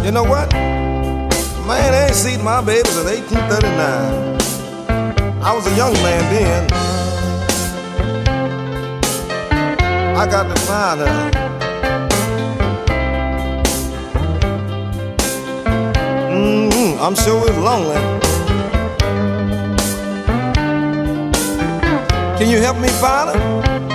You know what? Man, I ain't seen my baby since 1839. I was a young man then. I got to find her. I'm sure it's lonely. Can you help me find her?